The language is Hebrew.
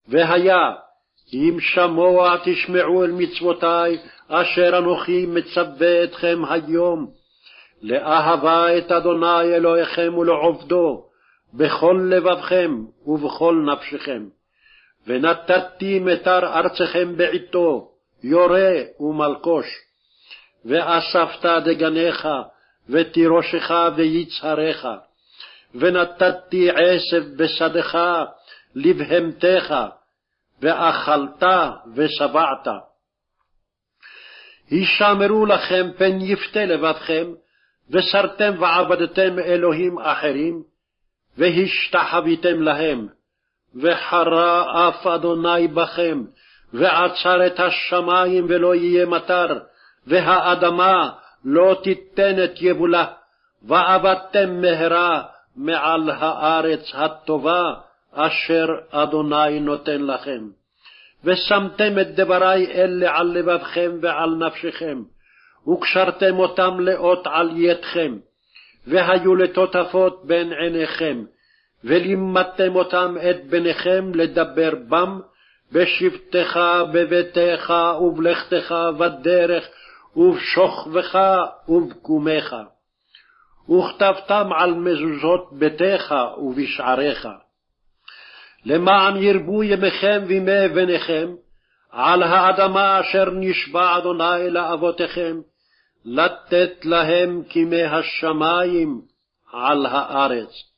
והיה, אם שמוע תשמעו אל מצוותי, אשר אנוכי מצווה אתכם היום, לאהבה את אדוני אלוהיכם ולעובדו, בכל לבבכם ובכל נפשכם. ונתתי מטר ארצכם בעתו, יורה ומלקוש. ואספת דגניך, ותירושך ויצהריך. ונתתי עשב בשדך, לבהמתך, ואכלת ושבעת. הישמרו לכם פן יפתה לבבכם, וסרתם ועבדתם אלוהים אחרים, והשתחוויתם להם. וחרה אף אדוני בכם, ועצר את השמיים ולא יהיה מטר, והאדמה לא תיתן את יבולה, ועבדתם מהרה מעל הארץ הטובה, אשר אדוני נותן לכם. ושמתם את דברי אלה על לבבכם ועל נפשכם, וקשרתם אותם לאות על ידכם, והיו לטוטפות בין עיניכם, ולימדתם אותם את בניכם לדבר בם, בשבתך, בביתך, ובלכתך, בדרך, ובשוכבך, ובקומך. וכתבתם על מזוזות ביתך ובשעריך. למען ירבו ימיכם וימי בניכם, על האדמה אשר נשבע אדוני לאבותיכם, לתת להם כימי השמיים על הארץ.